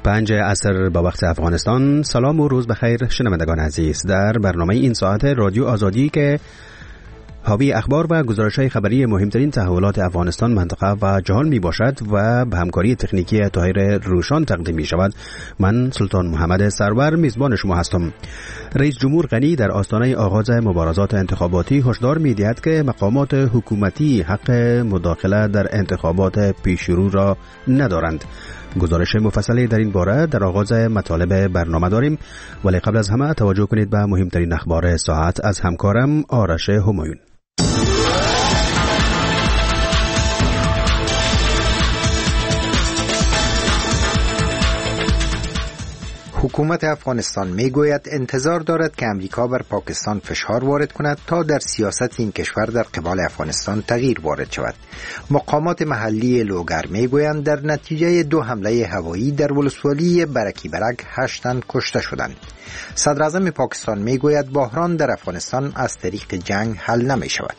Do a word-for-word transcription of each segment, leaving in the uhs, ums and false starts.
پنج عصر با وقت افغانستان. سلام و روز بخیر شنوندگان عزیز. در برنامه این ساعت رادیو آزادی که حاوی اخبار و گزارش‌های خبری مهمترین تحولات افغانستان، منطقه و جهان می باشد و به همکاری تکنیکی طاهر روشان تقدیم می شود، من سلطان محمد سرور میزبان شما هستم. رئیس جمهور غنی در آستانه آغاز مبارزات انتخاباتی هشدار می دهد که مقامات حکومتی حق مداخله در انتخابات پیشرو را ندارند. گزارش مفصلی در این باره در آغاز مطالب برنامه داریم، ولی قبل از همه توجه کنید به مهمترین اخبار ساعت از همکارم آرش همایون. حکومت افغانستان میگوید انتظار دارد که امریکا بر پاکستان فشار وارد کند تا در سیاست این کشور در قبال افغانستان تغییر وارد شود. مقامات محلی لوگر میگویند در نتیجه دو حمله هوایی در ولسوالی برکی برک هشت تن کشته شدند. صدر اعظم پاکستان میگوید بحران در افغانستان از طریق جنگ حل نمی شود.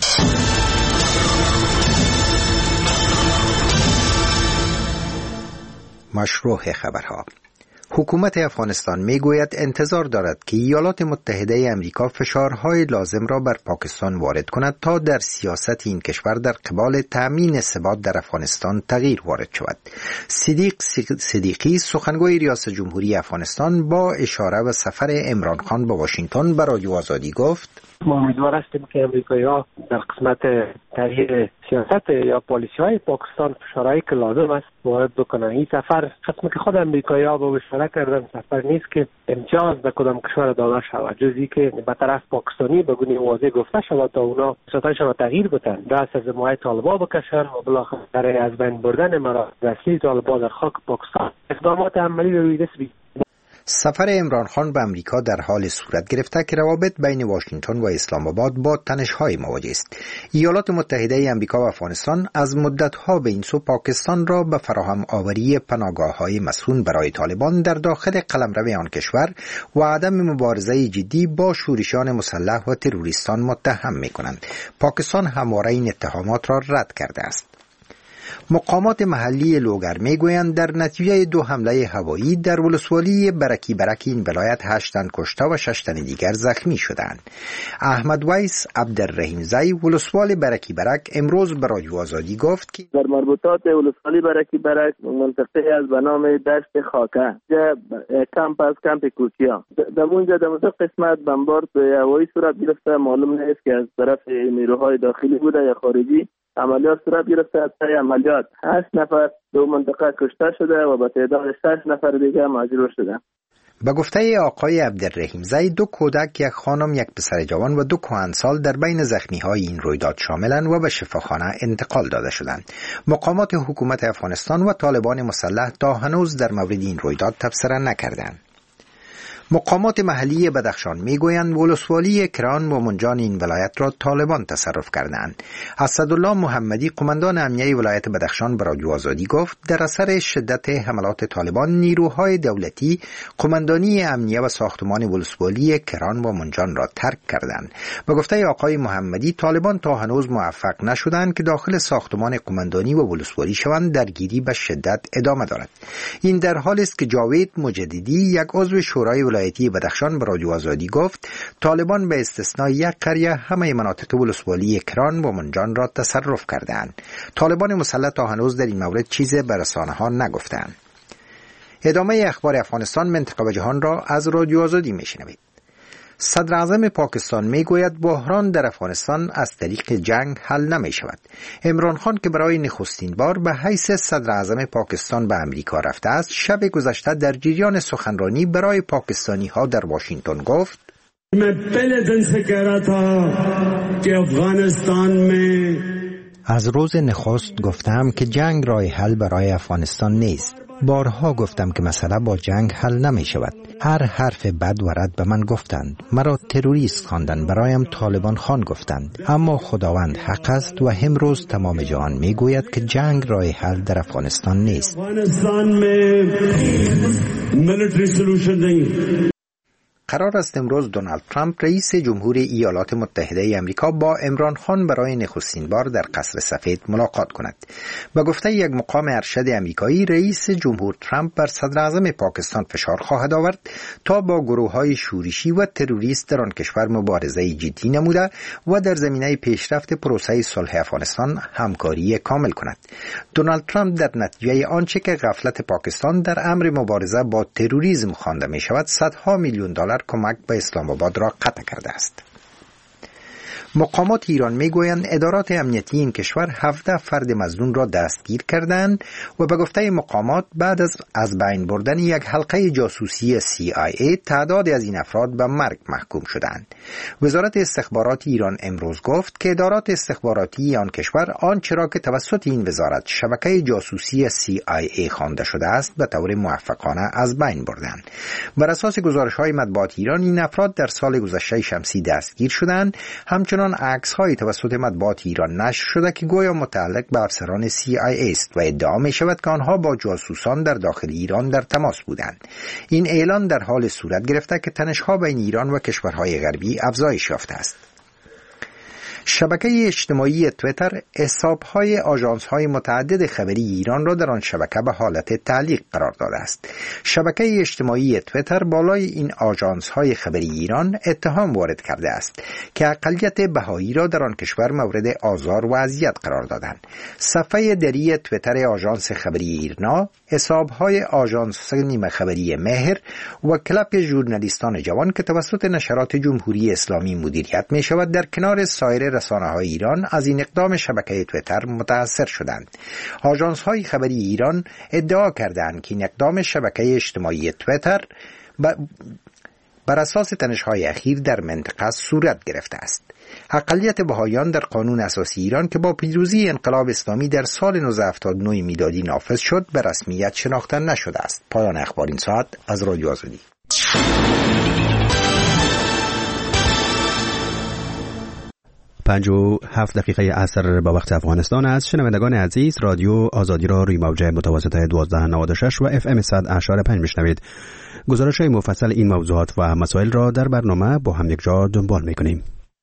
مشروع خبرها. حکومت افغانستان میگوید انتظار دارد که ایالات متحده امریکا فشارهای لازم را بر پاکستان وارد کند تا در سیاست این کشور در قبال تأمین ثبات در افغانستان تغییر وارد شود. صدیق صدیقی سخنگوی ریاست جمهوری افغانستان با اشاره به سفر عمران خان به واشنگتن به رادیو آزادی گفت: ما امیدوار هستیم که امریکایی‌ها در قسمت تغییر سیاست یا پالیسی‌های پاکستان فشارهایی که لازم است وارد بکنن. این سفر قسمی که خود امریکایی‌ها با اشاره کردن سفر نیست که امتیاز به کدام کشور داده شود، جزی که به طرف پاکستانی به گونه واضح گفته شود تا اونا سیاستشان را تغییر بدن، دست از حمایت طالبان بکشن و بالاخره برای از بین بردن مراسم طالبان در خاک پاکستان اقدامات عملی روی دست بگیرند. سفر عمران خان به امریکا در حال صورت گرفته که روابط بین واشنگتن و اسلام آباد با تنش‌های مواجه است. ایالات متحده آمریکا و افغانستان از مدت‌ها به این سو پاکستان را به فراهم آوری پناهگاه‌های مسکون برای طالبان در داخل قلمرو آن کشور و عدم مبارزه جدی با شورشیان مسلح و تروریستان متهم می‌کنند. پاکستان همواره این اتهامات را رد کرده است. مقامات محلی لوگر میگویند در نتیجه دو حمله هوایی در ولسوالی برکی برک این ولایت هشت تن کشته و شش تن دیگر زخمی شدند. احمد ویس عبدالرحیم زی ولسوال برکی برک امروز به رادیو آزادی گفت که در مربوطات ولسوالی برکی برک منطقه از به نام دشت خاکه کمپ از کمپ کوکیا در اونجا در اونجا قسمت بمبارد هوایی صورت گرفته. معلوم نیست که از طرف نیروهای داخلی بوده یا خارجی عملیات صورت گرفته. از طی عملیات هشت نفر دو منطقه کشته شده و به تعداد شش نفر دیگر مجروح شده. به گفته آقای عبدالرحیم زی دو کودک، یک خانم، یک پسر جوان و دو کهنسال در بین زخمی‌های این رویداد شاملند و به شفاخانه انتقال داده شدند. مقامات حکومت افغانستان و طالبان مسلح تا هنوز در مورد این رویداد تبصره نکردند. مقامات محلی بدخشان میگویند ولسوالی کران و منجان این ولایت را طالبان تصرف کردند. اسدالله محمدی قماندان امنیه ولایت بدخشان به رادیو آزادی گفت در اثر شدت حملات طالبان نیروهای دولتی قماندانی امنیه و ساختمان ولسوالی کران و منجان را ترک کردند. به گفته آقای محمدی طالبان تا هنوز موفق نشدند که داخل ساختمان قماندانی و ولسوالی شوند. درگیری به شدت ادامه دارد. این در حالی است که جاوید مجددی یک عضو شورای ولایتی بدخشان به رادیو آزادی گفت طالبان به استثنای یک قریه همه مناطق ولسوالی کران و منجان را تصرف کردند. طالبان مسلح تا هنوز در این مورد چیزی به رسانه‌ها نگفتند. ادامه اخبار افغانستان، منطقه و جهان را از رادیو آزادی میشنوید. صدر اعظم پاکستان میگوید بحران در افغانستان از طریق جنگ حل نمی شود. عمران خان که برای نخستین بار به حیث صدر اعظم پاکستان به امریکا رفته است، شب گذشته در جریان سخنرانی برای پاکستانی ها در واشنگتن گفت: मैं पहले दिन से कह रहा था कि अफगानिस्तान में از روز نخست گفتم که جنگ راه حل برای افغانستان نیست. بارها گفتم که مسئله با جنگ حل نمی شود. هر حرف بد و رد به من گفتند. مرا تروریست خواندند، برایم طالبان خان گفتند. اما خداوند حق است و امروز تمام جهان می گوید که جنگ راه حل در افغانستان نیست. افغانستان में मिलिट्री सॉल्यूशन नहीं. قرار است امروز دونالد ترامپ رئیس جمهوری ایالات متحده آمریکا با عمران خان برای نخستین بار در قصر سفید ملاقات کند. با گفته یک مقام ارشد آمریکایی، رئیس جمهور ترامپ بر صدر اعظم پاکستان فشار خواهد آورد تا با گروه‌های شورشی و تروریست در آن کشور مبارزه جدی نموده و در زمینه پیشرفت پروسه صلح افغانستان همکاری کامل کند. دونالد ترامپ در نتیجه آنچه که غفلت پاکستان در امر مبارزه با تروریسم خوانده می شود، صدها میلیون دلار کمک به اسلام آباد را قطع کرده است. مقامات ایران میگویند ادارات امنیتی این کشور هفده فرد مظنون را دستگیر کردند و به گفته مقامات بعد از از بین بردن یک حلقه جاسوسی سی آی ای تعداد از این افراد به مرگ محکوم شدند. وزارت استخبارات ایران امروز گفت که ادارات استخباراتی آن کشور آنچه را که توسط این وزارت شبکه جاسوسی سی آی ای خوانده شده است به طور موفقانه از بین بردند. بر اساس گزارش‌های مطبوعات ایران، این افراد در سال گذشته شمسی دستگیر شدند. همچنین عکس های توسط مطبوعات ایران نشر شده که گویا متعلق به افسران سی آی ای است و ادعا می شود که آنها با جاسوسان در داخل ایران در تماس بودند. این اعلان در حال صورت گرفته که تنش‌ها بین ایران و کشورهای غربی افزایش یافته است. شبکه اجتماعی تویتر حساب‌های آژانس‌های متعدد خبری ایران را در آن شبکه به حالت تعلیق قرار داده است. شبکه اجتماعی تویتر بالای این آژانس‌های خبری ایران اتهام وارد کرده است که اقلیت بهایی را در آن کشور مورد آزار و اذیت قرار دادند. صفحه دری تویتر آژانس خبری ایرنا، حساب‌های آژانس نیمه خبری مهر و کلب ژورنالیستان جوان که توسط نشرات جمهوری اسلامی مدیریت می‌شود در کنار سایر رسانه‌های ایران از این اقدام شبکه تویتر متاثر شدند. آژانس‌های خبری ایران ادعا کردند که این اقدام شبکه اجتماعی تویتر بر اساس تنش‌های اخیر در منطقه صورت گرفته است. اقلیت بهائیان در قانون اساسی ایران که با پیروزی انقلاب اسلامی در سال نوزده هفتاد و نه میلادی نافذ شد، به رسمیت شناخته نشده است. پایان اخبار این ساعت از رادیو آزادی. پنج و هفت دقیقه عصر با وقت افغانستان است. شنوندگان عزیز، رادیو آزادی را روی موج متوسط دوازده نود و شش و اف ام صد اشاره پنج میشنوید. گزارش مفصل این موضوعات و مسائل را در برنامه با هم یک جا دنبال میکنیم.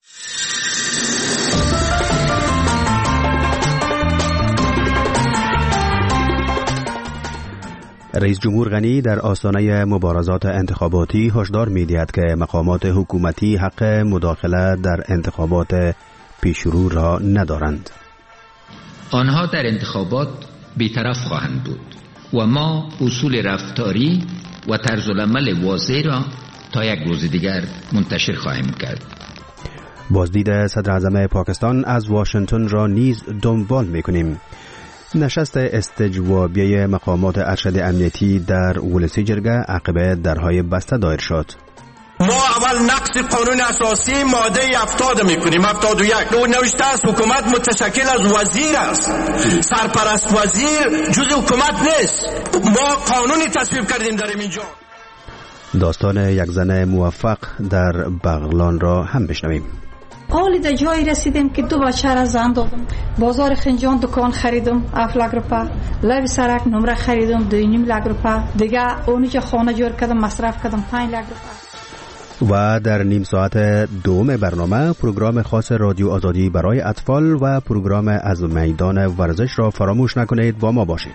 رئیس جمهور غنی در آستانه مبارزات انتخاباتی هشدار می‌دهد که مقامات حکومتی حق مداخله در انتخابات پیشرو را ندارند. آنها در انتخابات بی‌طرف خواهند بود و ما اصول رفتاری و طرز العمل واضح را تا یک روز دیگر منتشر خواهیم کرد. بازدید صدر اعظم پاکستان از واشنگتن را نیز دنبال می‌کنیم. نشست استجوابیه مقامات ارشد امنیتی در ولسی جرگه عقب درهای بسته دایر شد. ما اول نقض قانون اساسی ماده هفتاد میکنیم، هفتاد و یک. او نوشته است حکومت متشکل از وزیر است، سرپرست وزیر جز حکومت نیست. ما قانونی تصویب کردیم در اینجا. داستان یک زن موفق در بغلان را هم بشنویم. حالی در جایی رسیدیم که دو بچه را زن دادم، بازار خنجان دکان خریدم هفت لک روپه، لب سرک نمره خریدم دو نیم لک روپه، دیگه اونجا خانه جور کردم مصرف کردم پنج لک روپه. و در نیم ساعت دوم برنامه پروگرام خاص رادیو آزادی برای اطفال و پروگرام از میدان ورزش را فراموش نکنید، با ما باشید.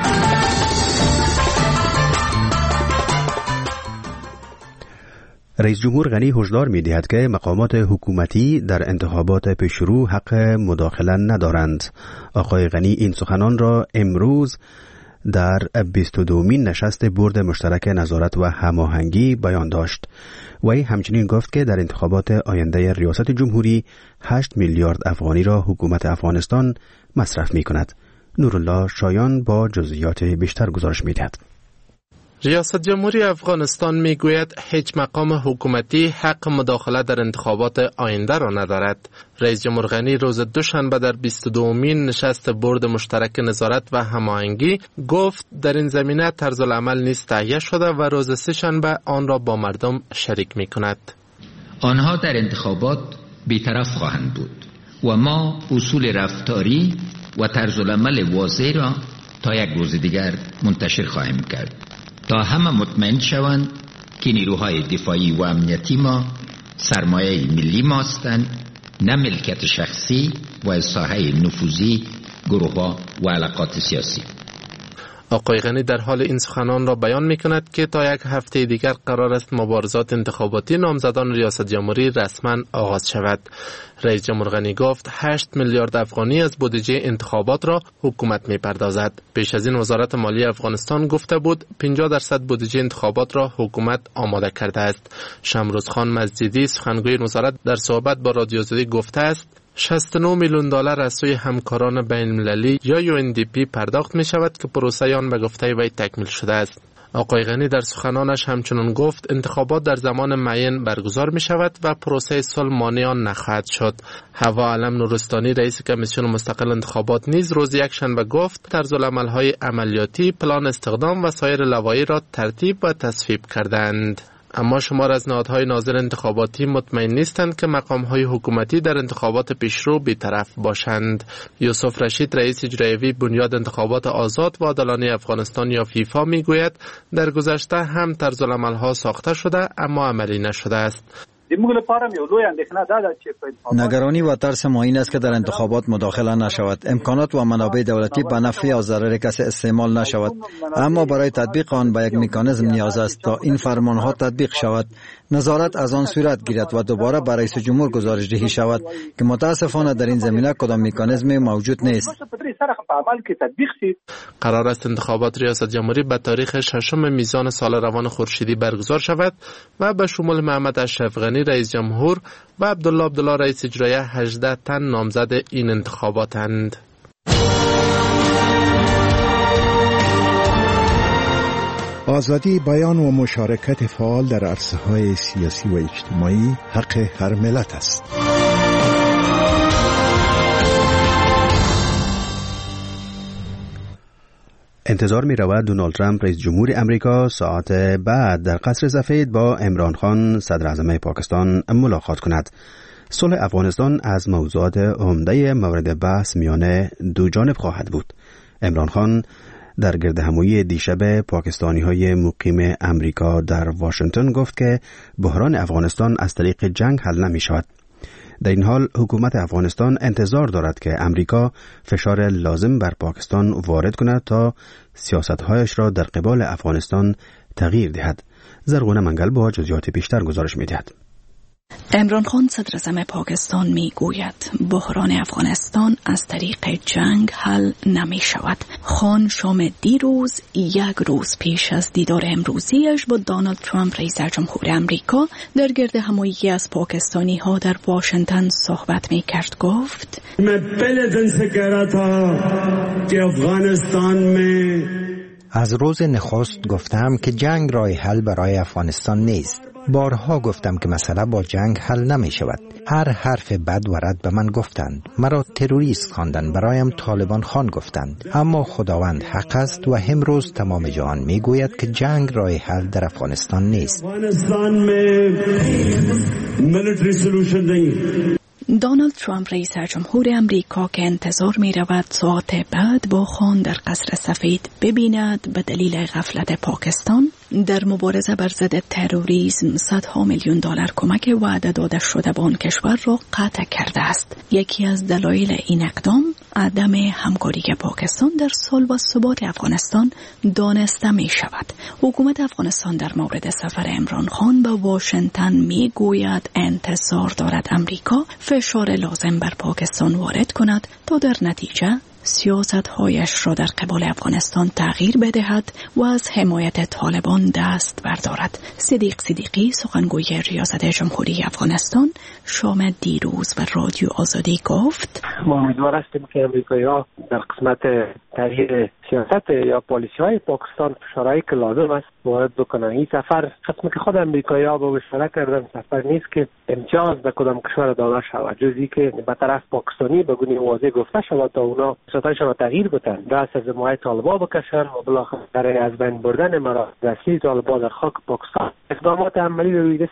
رئیس جمهور غنی هشدار می‌دهد که مقامات حکومتی در انتخابات پیشرو حق مداخله ندارند. آقای غنی این سخنان را امروز در بیست و دومین نشست بورد مشترک نظارت و هماهنگی بیان داشت. وی همچنین گفت که در انتخابات آینده ریاست جمهوری هشت میلیارد افغانی را حکومت افغانستان مصرف می‌کند. نورالله شایان با جزئیات بیشتر گزارش می‌دهد. ریاست جمهوری افغانستان میگوید هیچ مقام حکومتی حق مداخله در انتخابات آینده را ندارد. رئیس جمهور غنی روز دوشنبه در بیست و دومین نشست بورد مشترک نظارت و هماهنگی گفت در این زمینه طرز العمل نیز تهیه شده و روز سه شنبه آن را با مردم شریک می کند. آنها در انتخابات بی‌طرف خواهند بود و ما اصول رفتاری و طرز العمل واضح را تا یک روز دیگر منتشر خواهیم کرد تا همه مطمئن شوند که نیروهای دفاعی و امنیتی ما سرمایه ملی ما هستند، نه ملکیت شخصی و از ساحه نفوذی گروه‌ها و علاقات سیاسی. آقای غنی در حال این سخنان را بیان می کند که تا یک هفته دیگر قرار است مبارزات انتخاباتی نامزدان ریاست جمهوری رسما آغاز شود. رئیس جمهور غنی گفت هشت میلیارد افغانی از بودجه انتخابات را حکومت می پردازد. پیش از این وزارت مالی افغانستان گفته بود پنجاه درصد بودجه انتخابات را حکومت آماده کرده است. شمروز خان مسجدی سخنگوی وزارت در صحبت با رادیو آزادی گفته است شصت و نه میلیون دلار از سوی همکاران بین المللی یا یو ان دی پی پرداخت می شود که پروسه آن به گفته وی تکمیل شده است. آقای غنی در سخنانش همچنان گفت انتخابات در زمان معین برگزار می شود و پروسه صلح مانع آن نخواهد شد. حوا علم نورستانی رئیس کمیسیون مستقل انتخابات نیز روز یکشنبه گفت طرزالعمل‌های عملیاتی، پلان استخدام و سایر لوایح را ترتیب و تصویب کردند. اما شمار از نهادهای ناظر انتخاباتی مطمئن نیستند که مقامهای حکومتی در انتخابات پیشرو بی‌طرف باشند. یوسف رشید رئیس اجرایی بنیاد انتخابات آزاد و عادلانه افغانستان یا فیفا میگوید در گذشته هم طرزالعمل‌ها ساخته شده اما عملی نشده است. نگرانی و ترس ما این است که در انتخابات مداخله نشود، امکانات و منابع دولتی به نفع یا ضرر کسی استعمال نشود. اما برای تطبیق آن به یک مکانیزم نیاز است تا این فرمانها تطبیق شود، نظارت از آن صورت گیرد و دوباره برای رئیس جمهور گزارش دهی شود که متاسفانه در این زمینه کدام مکانیزمی موجود نیست. قرار است انتخابات ریاست جمهوری به تاریخ ششم میزان سال روان خورشیدی برگزار شود و به شمول محمد اشرف غنی رئیس جمهور و عبدالله عبدالله رئیس اجرایی هجده تن نامزد این انتخاباتند. آزادی بیان و مشارکت فعال در عرصه‌های سیاسی و اجتماعی حق هر ملت است. انتظار می رود دونالد ترامپ رئیس جمهور امریکا ساعت بعد در قصر سفید با عمران خان صدر اعظم پاکستان ملاقات کند. صلح افغانستان از موضوعات عمده مورد بحث میان دو جانب خواهد بود. عمران خان در گردهمایی دیشب پاکستانی های مقیم امریکا در واشنگتن گفت که بحران افغانستان از طریق جنگ حل نمی شود. در این حال حکومت افغانستان انتظار دارد که امریکا فشار لازم بر پاکستان وارد کند تا سیاست‌هایش را در قبال افغانستان تغییر دهد. زرغونه منگل با جزئیات بیشتر گزارش می‌دهد. عمران خان صدر اعظم پاکستان می گوید بحران افغانستان از طریق جنگ حل نمی شود. خان شام دیروز یک روز پیش از دیدار امروزیش با دونالد ترامپ رئیس جمهور امریکا در گرد همایی از پاکستانی ها در واشنگتن صحبت می کرد. گفت من پہلے دن سے کہہ رہا تھا کہ افغانستان میں از روز نخست گفتم که جنگ راه حل برای افغانستان نیست. بارها گفتم که مسئله با جنگ حل نمی شود. هر حرف بد و رد به من گفتند. مرا تروریست خواندند، برایم طالبان خان گفتند. اما خداوند حق است و امروز تمام جهان می گوید که جنگ راه حل در افغانستان نیست. دونالد ترامپ رئیس جمهور امریکا که انتظار می رود ساعت بعد با خان در قصر سفید ببیند به دلیل غفلت پاکستان در مبارزه بر ضد تروریسم صدها میلیون دلار کمک وعده داده شده به آن کشور را قطع کرده است. یکی از دلایل این اقدام عدم همکاری پاکستان در صلح و ثبات افغانستان دانسته می شود. حکومت افغانستان در مورد سفر عمران خان به واشنگتن می گوید انتظار دارد امریکا فشار لازم بر پاکستان وارد کند تا در نتیجه سیاست‌هایش را در قبال افغانستان تغییر بدهد و از حمایت طالبان دست بردارد. صدیق صدیقی سخنگوی ریاست جمهوری افغانستان شام دیروز به رادیو آزادی گفت ما امیدوار هستیم که امریکایی‌ها در قسمت تغییر سیاست یا پالیسی‌های پاکستان فشارهایی که لازم است وارد بکنن. این سفر قسمی که خود امریکایی‌ها با اشاره کردن سفر نیست که امتیاز به کدام کشور داده شود، جزی که به طرف پاکستانی به گونه واضح گفته شود تا اونا سیاستشان را تغییر بدن، دست از حمایت طالبان بکشن و بالاخره از بین بردن مراکز اصلی طالبان در خاک پاکستان اقدامات عملی روی دست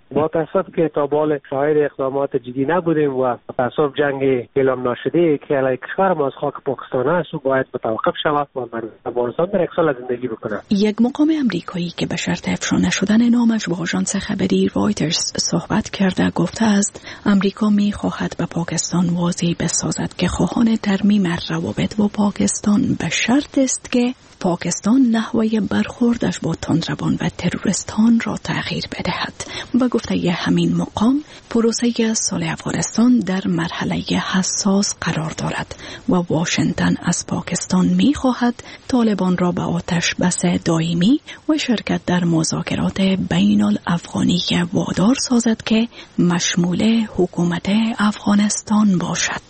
با تاسف که تا بال شاهد اقدامات جدی نبودیم و تاسف جنگ اعلام نشده که علیه کشور ما از خاک پاکستان است و باید متوقف شود و مردم افغانستان در یک سال زندگی بکنند. یک مقام امریکایی که به شرط افشا نشدن نامش با آژانس خبری رایترز صحبت کرده گفته است امریکا می خواهد به پاکستان واضح بسازد که خواهان ترمیم روابط با پاکستان به شرط است که پاکستان نحوه برخوردش با تندروان و تروریستان را تغییر بدهد. و گفته ی همین مقام پروسه صلح افغانستان در مرحله حساس قرار دارد و واشنگتن از پاکستان می خواهد طالبان را به آتش بس دائمی و شرکت در مذاکرات بین الافغانی وادار سازد که مشمول حکومت افغانستان باشد.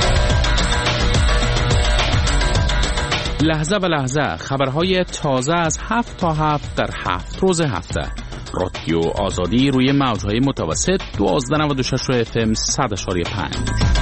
لحظه به لحظه خبرهای تازه از هفت تا هفت در هفت روز هفته. رادیو آزادی روی موجهای متوسط دوازده نود و شش اف ام صد اشاری پنج.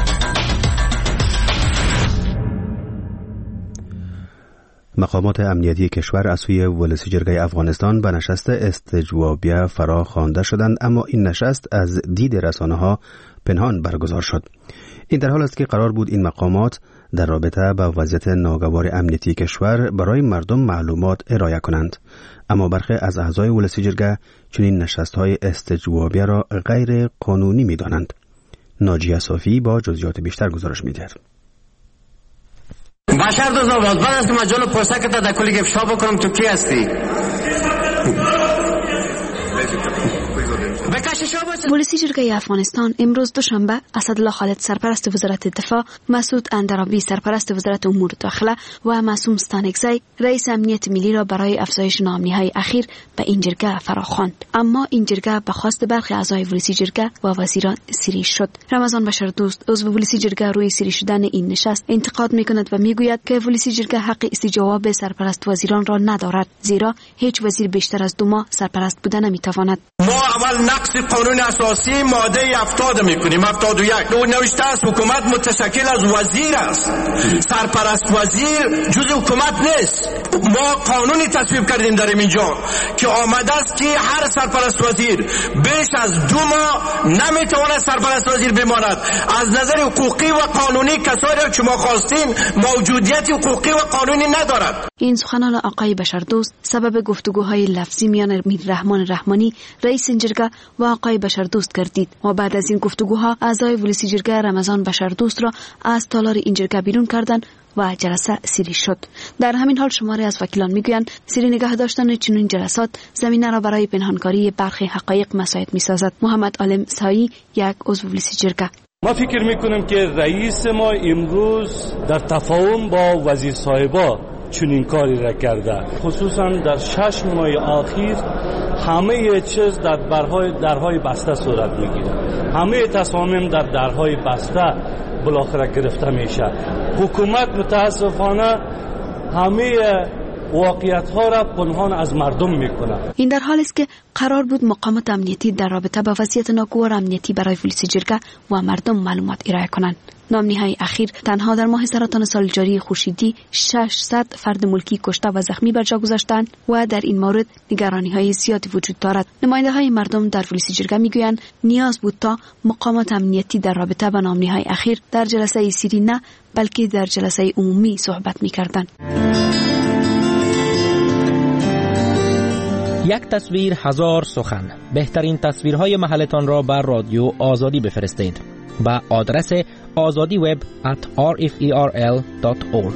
مقامات امنیتی کشور از سوی ولسی جرگه افغانستان به نشست استجوابیه فرا خوانده شدند، اما این نشست از دید رسانه‌ها پنهان برگزار شد. این در حال است که قرار بود این مقامات در رابطه با وضعیت ناگوار امنیتی کشور برای مردم معلومات ارائه کنند، اما برخی از اعضای ولسی جرگه چنین نشست‌های استجوابیه را غیر قانونی می‌دانند. ناجیه صافی با جزئیات بیشتر گزارش می‌دهد. بشر دو زاواز بعد از که مجال پرسه که تا در کلی گفشا بکنم تو کی هستی؟ ولسی جرگه افغانستان امروز دوشنبه اسدالله خالد سرپرست وزارت دفاع، مسعود اندرابی سرپرست وزارت امور داخله و معصوم ستانکزی رئیس امنیت ملی را برای افزایش نامنی‌های اخیر به این جرگه فراخواند. اما این جرگه به خواست برخی اعضای ولسی جرگه و وزیران سری شد. رمضان بشردوست عضو ولسی جرگه روی سری شدن این نشست انتقاد می‌کند و می‌گوید که ولسی جرگه حق استجواب سرپرست وزیران را ندارد، زیرا هیچ وزیر بیشتر از دو ماه سرپرست بودن نمی‌تواند. ما اول نقض قانون اساسی ماده هفتاد میکنیم. هفتاد و یک او نوشته است حکومت متشکل از وزیر است. سرپرست وزیر جز حکومت نیست. ما قانونی تصویب کردیم در اینجا که آمده است که هر سرپرست وزیر بیش از دو ماه نمیتواند سرپرست وزیر بماند. از نظر حقوقی و قانونی کسایی که ما خواستیم موجودیت حقوقی و قانونی ندارد. این سخنان آقای بشردوست سبب گفتگوهای لفظی میان میر رحمان رحمانی رئیس جرگه و آقای بشردوست گردید و بعد از این گفتگوها اعضای ولسی جرگه رمضان بشردوست را از تالار این جرگه بیرون کردند و جلسه سری شد. در همین حال شماری از وکیلان میگویند سری نگاه داشتن چنین جلسات زمینه را برای پنهانکاری برخی حقایق مساعد میسازد. محمد عالم سایی یک عضو ولسی جرگه: ما فکر میکنیم که رئیس ما امروز در تفاهم با وزیر صاحبا چنین کاری را کرده، خصوصا در شش ماه اخیر همه چیز در برهای درهای بسته صورت میگیره، همه تصامیم در درهای بسته بالاخره گرفته میشه. حکومت متاسفانه همه واقعیت ها را پنهان از مردم میکنه. این در حال است که قرار بود مقامات امنیتی در رابطه با وضعیت ناگوار امنیتی برای ولسی جرگه و مردم معلومات ارائه کنند. نامنی‌های اخیر تنها در ماه سرطان سال جاری خورشیدی ششصد فرد ملکی کشته و زخمی بر جا گذاشتند و در این مورد نگرانی‌های زیادی وجود دارد. نماینده‌های مردم در ولسی جرگه میگویند نیاز بود تا مقامات امنیتی در رابطه با نامنی‌های اخیر در جلسه سری نه بلکه در جلسه عمومی صحبت می‌کردند. یک تصویر هزار سخن. بهترین تصویرهای محلتان را بر رادیو آزادی بفرستید با آدرس آزادی وب ات آر اف ای آر ال دات اورگ.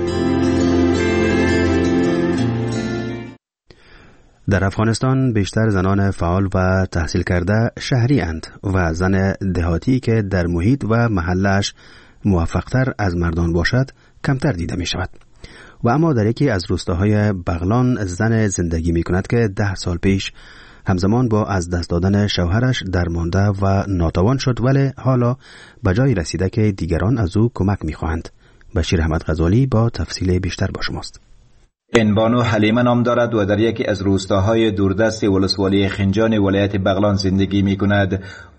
در افغانستان بیشتر زنان فعال و تحصیل کرده شهری اند و زن دهاتی که در محیط و محلش موفقتر از مردان باشد کمتر دیده می شود. و اما در یکی از روستاهای بغلان زن زندگی می کند که ده سال پیش همزمان با از دست دادن شوهرش درمانده و ناتوان شد، ولی حالا به جای رسیده که دیگران از او کمک می خواهند. بشیر احمد غزالی با تفصیل بیشتر با شماست. این بانو حلیمه نام دارد و در یکی از روستاهای دوردست ولسوالی خنجان ولایت بغلان زندگی می کند.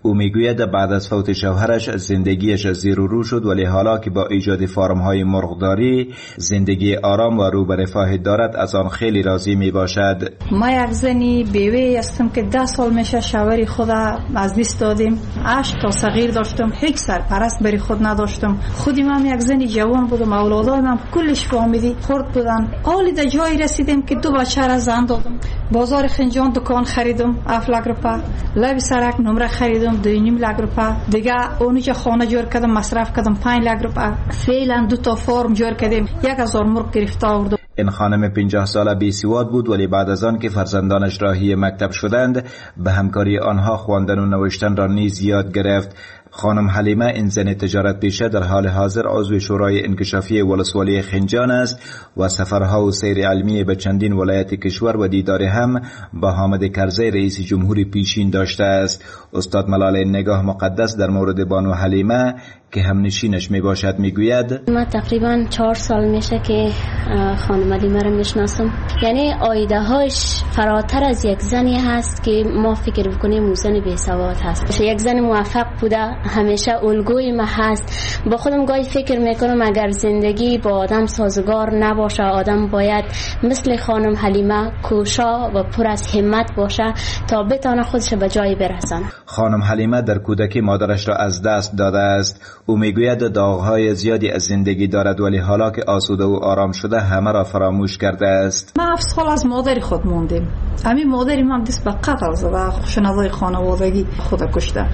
او میگوید بعد از فوت شوهرش زندگیش زیر و رو شد، ولی حالا که با ایجاد فارم‌های مرغداری زندگی آرام و رو به رفاه دارد از آن خیلی راضی می باشد. ما یک زنی بیوه هستم که ده سال میشه شوهر خدا از دست دادیم. عشق تا صغیر داشتم، هیچ سرپرست بری خود نداشتم. خودم هم یک زنی جوان بودم، اولادایم هم کلش فامیلی خرد بودن. حالی در جایی رسیدم که دو بچه را زن دادم. بازار خنجان دکان خریدم، هفت لک روپیه. لب سرک نمره خریدم، دو و نیم لک روپیه. دیگه اونجا خانه جور کردم، مصرف کردم پنج لک روپیه. فعلا دو تا فارم جور کردیم، یک هزار مرغ گرفته آوردم. این خانم پنجاه ساله بیسواد بود، ولی بعد از آن که فرزندانش راهی مکتب شدند به همکاری آنها خواندن و نوشتن را نیز یاد گرفت. خانم حلیمه این زن تجارت پیشه در حال حاضر عضو شورای انکشافی ولسوالی خنجان است و سفرها و سیر علمی به چندین ولایت کشور و دیدار هم با حامد کرزی رئیس جمهور پیشین داشته است. استاد ملال نگاه مقدس در مورد بانو حلیمه که هم نشینش می باشد می گوید: من تقریبا چهار سال میشه که خانم حلیمه رو میشناسم. یعنی آیده هاش فراتر از یک زنی هست که ما فکر بکنیم اون زن بی سواد هست. یک زن موفق بوده، همیشه الگوی ما هست. با خودم گاهی فکر میکنم اگر زندگی با آدم سازگار نباشه، آدم باید مثل خانم حلیمه کوشا و پر از همت باشه تا بتونه خودش به جایی برسونه. خانم حلیمه در کودکی مادرش را از دست داده است. او میگوید داغ‌های زیادی از زندگی دارد، ولی حالا که آسوده و آرام شده همه را فراموش کرده است. من هفت سال از مادر خود موندیم. همین مادری من دست به قتل زده، خشونت‌های خانوادگی خود کشته.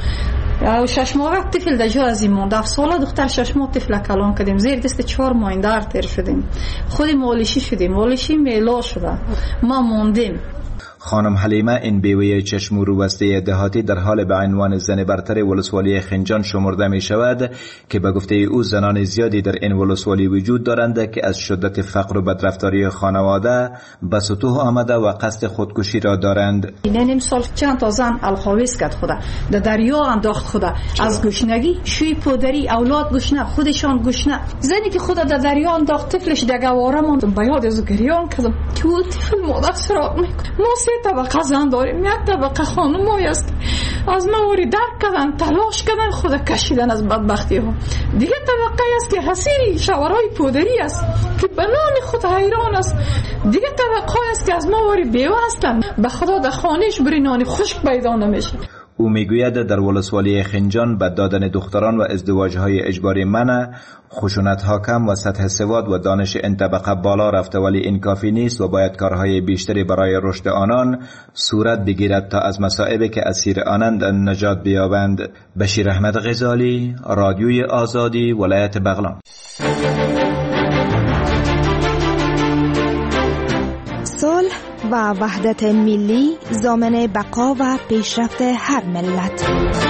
و شش ماه طفل در جا از این مونده. هفت ساله دختر شش ماه طفل کلان کردیم، زیر دست چهار ماه در تیر شدیم، خود مالشی شدیم، مالشی میلا شده، ما موندیم. خانم حلیمه این بیوه چشم و روبسته دهاتی در حال به عنوان زن برتر ولسوالی خنجان شمرده می شود که به گفته او زنان زیادی در این ولسوالی وجود دارند که از شدت فقر و بدرفتاری خانواده به سطوح آمده و قصد خودکشی را دارند. نیم سال چند تا زن الخاویس کرد خدا، در دریا انداخت خدا، از گشنگی شوی پدری اولاد گشنه، خودشان گشنه. زنی که خدا در دریا انداخت طفلش در گواره موند. به یاد از گریان کردم که او طفل مادر سراغ میکنه. ما طبقه زن داریم، یک طبقه خانم های است از موری درک کردن، تلاش کردن خود کشیدن از بدبختی ها. دیگه طبقه است که حسیری شوارای پودری است که به نام خود حیران است. دیگه طبقه است که از موری بیوه هستن، به خدا در خانهش بری نان خشک پیدا نمیشه. او میگوید در ولسوالی خنجان به دادن دختران و ازدواجهای اجباری منع، خشونت‌ها کم و سطح سواد و دانش این طبقه بالا رفته، ولی این کافی نیست و باید کارهای بیشتری برای رشد آنان صورت بگیرد تا از مصائبی که اسیر آنند نجات بیابند. بشیر احمد غزالی، رادیوی آزادی، ولایت بغلان. صلح و وحدت ملی ضامن بقا و پیشرفت هر ملت.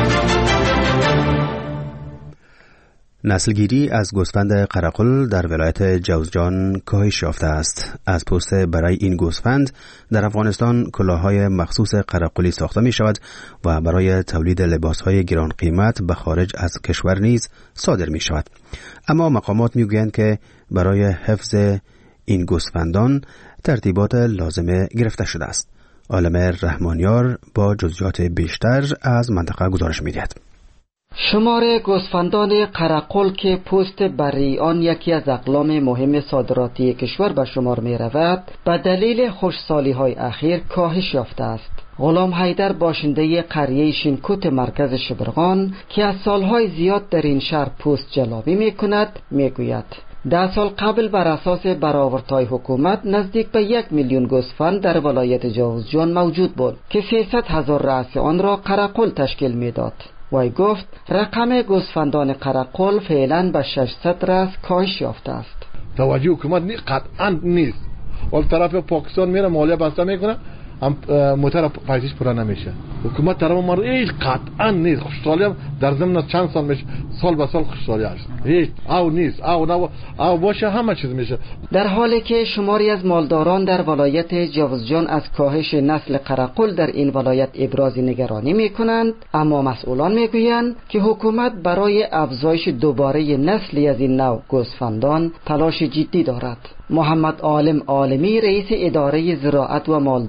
نسلگیری از گوسفند قرقل در ولایت جوزجان کاهش یافته است. از پوست برای این گوسفند در افغانستان کلاههای مخصوص قرقلی ساخته می شود و برای تولید لباسهای گران قیمت به خارج از کشور نیز صادر می شود. اما مقامات می گویند که برای حفظ این گوسفندان ترتیبات لازمه گرفته شده است. عالم رحمانیار با جزئیات بیشتر از منطقه گزارش می دهد. شمار گوسفندان قرقل که پوست بری آن یکی از اقلام مهم صادراتی کشور به شمار می رود، به دلیل خشکسالی های اخیر کاهش یافته است. غلام حیدر باشنده قریه شینکوت مرکز شبرغان که از سالهای زیاد در این شهر پوست جلابی می کند می گوید ده سال قبل بر اساس برآوردهای حکومت نزدیک به یک میلیون گوسفند در ولایت جوزجان موجود بود که سیصد هزار رأس آن را قرقل تشکیل میداد. وی گفت رقم گوسفندان قرقل فعلا به ششصد رأس کاهش یافته است. توجه حکومت نی قطعا نیست. اول طرف پاکستان میره مالیه بسته میکنه، هم موتر پایتیش پورا نمیشه. حکومت طرف ما رو هیچ قطعا نیست. خوشحالی هم در ضمن چند سال میشه، سال به سال خوشحالی هست. هیچ او نیست، او نه او باشه همه چیز میشه. در حالی که شماری از مالداران در ولایت جوزجان از کاهش نسل قرقل در این ولایت ابراز نگرانی میکنند، اما مسئولان میگویند که حکومت برای افزایش دوباره نسلی از این نوع گوسفندان تلاش جدی دارد. محمد عالم عالمی رئیس اداره زراعت و مالداری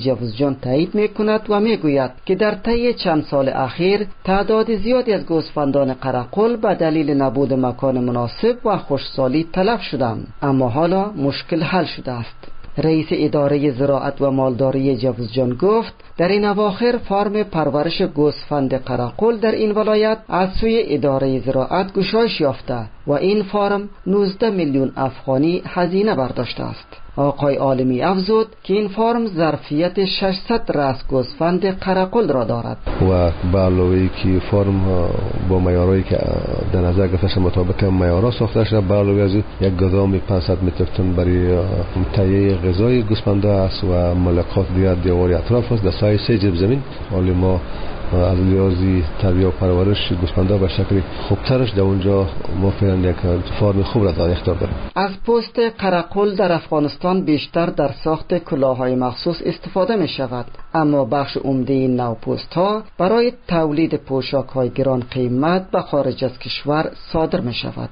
جوزجان تایید می کند و می گوید که در طی چند سال اخیر تعداد زیادی از گوسفندان قرقل به دلیل نبود مکان مناسب و خشکسالی تلف شدند، اما حالا مشکل حل شده است. رئیس اداره زراعت و مالداری جوزجان گفت در این اواخر فارم پرورش گوسفند قرقل در این ولایت از سوی اداره زراعت گشایش یافته و این فارم نوزده میلیون افغانی هزینه برداشته است. آقای عالمی افزود که این فارم ظرفیت ششصد رأس گوسفند قرقل را دارد و به علاوه که فارم با معیارهایی که در نظر گرفته شده مطابق معیارها ساخته شده، به علاوه از یک گدام پانصد متر تن برای تهیه غذای گوسفند است و ملکات دیگر دیواری اطراف است. در سایه سه جب زمین حالی ما از لحاظ تربیت و پرورش گوسفندها به شکل خوبترش در اونجا ما فعلا یک فارم خوب را در اختیار داریم. از پوست قرقل در افغانستان بیشتر در ساخت کلاه‌های مخصوص استفاده می شود، اما بخش عمده این نوع پوست‌ها برای تولید پوشاک‌های گران قیمت به خارج از کشور صادر می شود.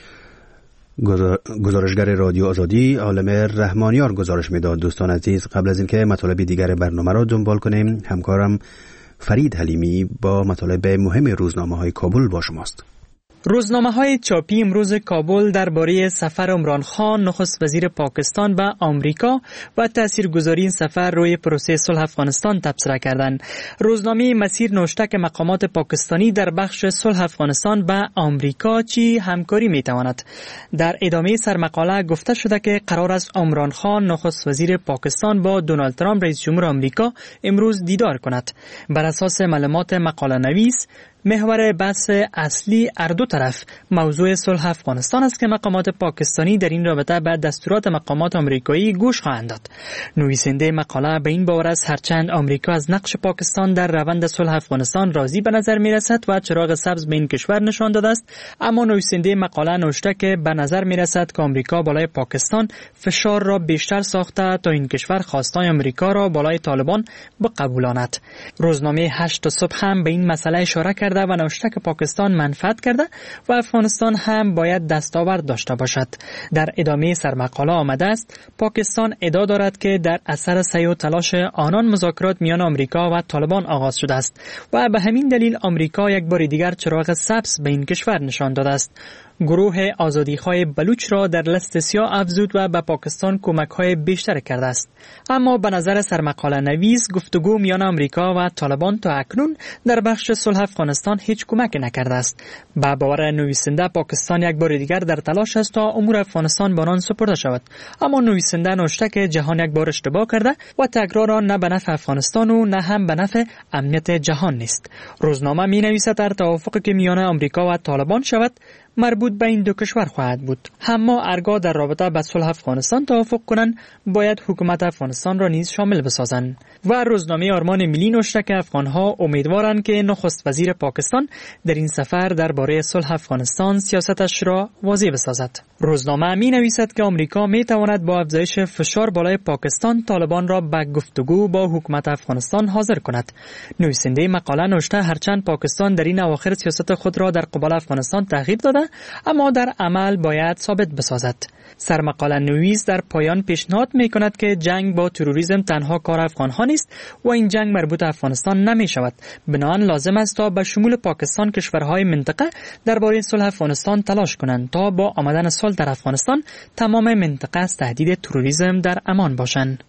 گزارشگر رادیو آزادی عالم رحمانیار گزارش میداد. دوستان عزیز، قبل از اینکه مطالب دیگر برنامه را دنبال کنیم، همکارم فرید حلیمی با مطالب مهم روزنامه‌های کابل با شماست. روزنامه‌های چاپی امروز کابل درباره سفر عمران خان نخست وزیر پاکستان به آمریکا و تاثیرگذاری این سفر روی پروسه صلح افغانستان تبصره کردند. روزنامه مسیر نوشته که مقامات پاکستانی در بخش صلح افغانستان به آمریکا چی همکاری می‌تواند. در ادامه سرمقاله گفته شده که قرار است عمران خان نخست وزیر پاکستان با دونالد ترامپ رئیس جمهور آمریکا امروز دیدار کند. بر اساس معلومات مقاله نویس، محور بحث اصلی هر دو طرف موضوع صلح افغانستان است که مقامات پاکستانی در این رابطه به دستورات مقامات آمریکایی گوش خواهند داد. نویسنده مقاله به این باور است هرچند آمریکا از نقش پاکستان در روند صلح افغانستان راضی به نظر می رسد و چراغ سبز به این کشور نشان داده است، اما نویسنده مقاله نوشته که به نظر می رسد که آمریکا بالای پاکستان فشار را بیشتر ساخته تا این کشور خواستای آمریکا را بالای طالبان بقبولاند. روزنامه هشت صبح هم به این مسئله اشاره کرد و نوشته که پاکستان منفعت کرده و افغانستان هم باید دستاورد داشته باشد. در ادامه سرمقاله آمده است پاکستان ادعا دارد که در اثر سعی و تلاش آنان مذاکرات میان آمریکا و طالبان آغاز شده است و به همین دلیل آمریکا یک بار دیگر چراغ سبز به این کشور نشان داده است. گروه آزادیخواه بلوچ را در لست سیاه افزود و به پاکستان کمک‌های بیشتر کرده است. اما به نظر سرمقاله نویس گفتگو میان آمریکا و طالبان تا اکنون در بخش صلح افغانستان هیچ کمک نکرده است. به باور نویسنده پاکستان یک بار دیگر در تلاش است تا امور افغانستان به آن سپرده شود، اما نویسنده نوشته که جهان یک بار اشتباه کرده و تکرار آن نه به نفع افغانستان و نه هم به نفع امنیت جهان نیست. روزنامه می‌نویسد در توافقی که میان آمریکا و طالبان شود مربوط به این دو کشور خواهد بود. اما ارگاه در رابطه با صلح افغانستان توافق کنند باید حکومت افغانستان را نیز شامل بسازند. و روزنامه آرمان ملی نوشته که افغانها امیدوارند که نخست وزیر پاکستان در این سفر درباره صلح افغانستان سیاستش را واضح بسازد. روزنامه می نویسد که آمریکا می تواند با افزایش فشار بالای پاکستان طالبان را به گفتگو با حکومت افغانستان حاضر کند. نویسنده مقاله نوشته هرچند پاکستان در این اواخر سیاست خود را در قبال افغانستان تغییر داده، اما در عمل باید ثابت بسازد. سرمقاله نویس در پایان پیشنهاد می کند که جنگ با تروریسم تنها کار افغانها نیست و این جنگ مربوط افغانستان نمی شود. بنابراین لازم است تا به شمول پاکستان کشورهای منطقه درباره صلح افغانستان تلاش کنند تا با آمدن صلح در افغانستان تمام منطقه از تهدید تروریسم در امان باشند.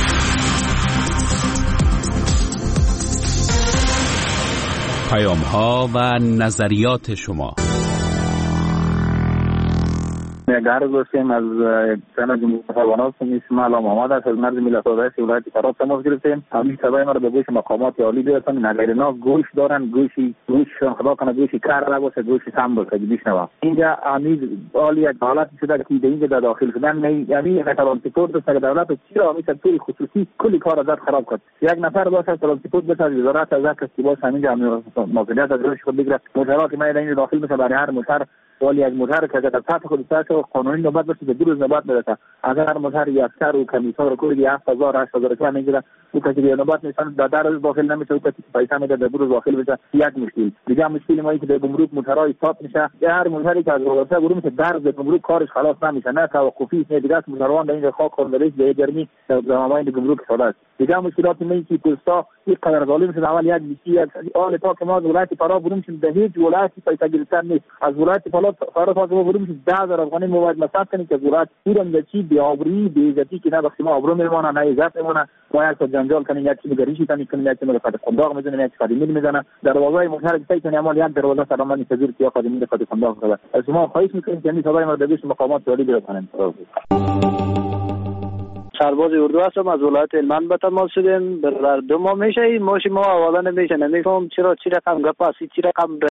پیام‌ها و نظریات شما. عرض داشتیم از سند مخابرات اسم علام آمد است از مرز ملت آزادی ولایت فرات تماس گرفتیم. همین سبای ما را به گوش مقامات عالی برسانیم. اگر اینا گوش دارن گوشی گوششون خدا کنه گوشی کار نباشه گوشی سم باشه بشنوه. اینجا امید عالی یک حالت شده که اینجا در داخل شدن نه یعنی ترانسپورت دست دولت چرا همیشه توی خصوصی کلی کار ازت خراب کرد. یک نفر باشه ترانسپورت بس از وزارت از کسی باشه همینجا مسئولیت از روش خود بگیره. مشارات ما در این داخل بشه برای هر مشار ولی از موتر که در سطح خود سطح قانونی نوبت بشه دو روز نوبت میرسه. اگر هر موتر یک سر و کمیسار کوری هفت هزار هشت هزار تومان میگیره او کسی که نوبت میشن در در روز داخل نمیشه، او کسی پیسه میده در دو روز داخل بشه. یک مشکل دیگه مشکل ما اینه که در گمرک موترهای استاپ میشه. هر موتری که از رابطه برو میشه در گمرک کارش خلاص نمیشه، نه توقفی نه دیگه موتروان در این خاک خوردهش به گرمی در زمانهای گمرک شده است. دیگه مشکلات این که پلیسا این قدر ظالم شده. اول یک بیسی یک آل تا که ما از ولایت فرا برو میشیم در هیچ ولایتی پیسه گرفتن نیست. از ولایت فرا تا که ما برو میشیم ده هزار افغانی مواد مصرف کنیم که ولایت پورم در چی بی آبرویی بی عزتی که نه بخشی ما آبرو میمونه نه عزت میمونه. ما یک تا جنجال کنیم، یک چیز گریشی کنیم، یک چیز ملکات قنداق میزنیم، یک خادمی میزنه. دروازه موتر که کنیم اما یک دروازه سلامانی تزیر که خادمی ملکات قنداق کرده. از شما خواهش میکنیم که این صدای ما در مقامات عالی برسانید. سرباز اردو هستم، از ولایت هلمند به تماس شدیم. در دو ماه میشه این ماشین ما حواله نمیشه. نمیفهم چرا چی رقم گپ است، چی رقم